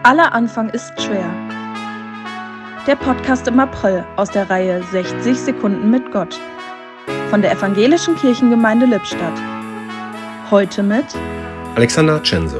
Aller Anfang ist schwer. Der Podcast im April aus der Reihe 60 Sekunden mit Gott von der Evangelischen Kirchengemeinde Lippstadt. Heute mit Alexander Tschense.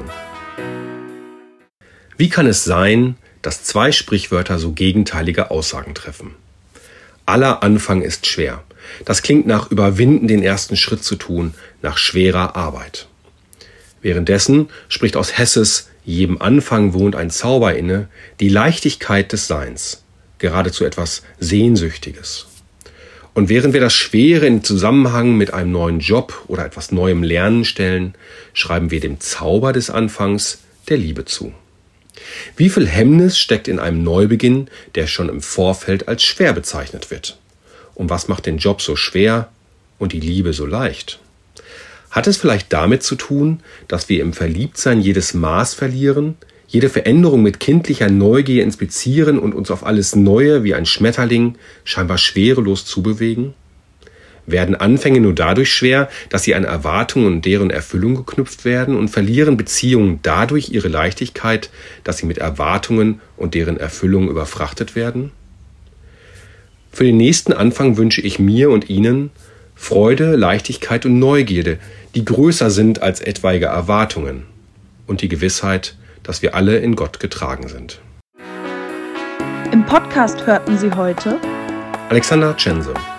Wie kann es sein, dass zwei Sprichwörter so gegenteilige Aussagen treffen? Aller Anfang ist schwer. Das klingt nach Überwinden, den ersten Schritt zu tun, nach schwerer Arbeit. Währenddessen spricht aus Hesses jedem Anfang wohnt ein Zauber inne, die Leichtigkeit des Seins, geradezu etwas Sehnsüchtiges. Und während wir das Schwere in Zusammenhang mit einem neuen Job oder etwas Neuem Lernen stellen, schreiben wir dem Zauber des Anfangs der Liebe zu. Wie viel Hemmnis steckt in einem Neubeginn, der schon im Vorfeld als schwer bezeichnet wird? Und was macht den Job so schwer und die Liebe so leicht? Hat es vielleicht damit zu tun, dass wir im Verliebtsein jedes Maß verlieren, jede Veränderung mit kindlicher Neugier inspizieren und uns auf alles Neue wie ein Schmetterling scheinbar schwerelos zubewegen? Werden Anfänge nur dadurch schwer, dass sie an Erwartungen und deren Erfüllung geknüpft werden, und verlieren Beziehungen dadurch ihre Leichtigkeit, dass sie mit Erwartungen und deren Erfüllung überfrachtet werden? Für den nächsten Anfang wünsche ich mir und Ihnen Freude, Leichtigkeit und Neugierde, die größer sind als etwaige Erwartungen, und die Gewissheit, dass wir alle in Gott getragen sind. Im Podcast hörten Sie heute Alexander Tschense.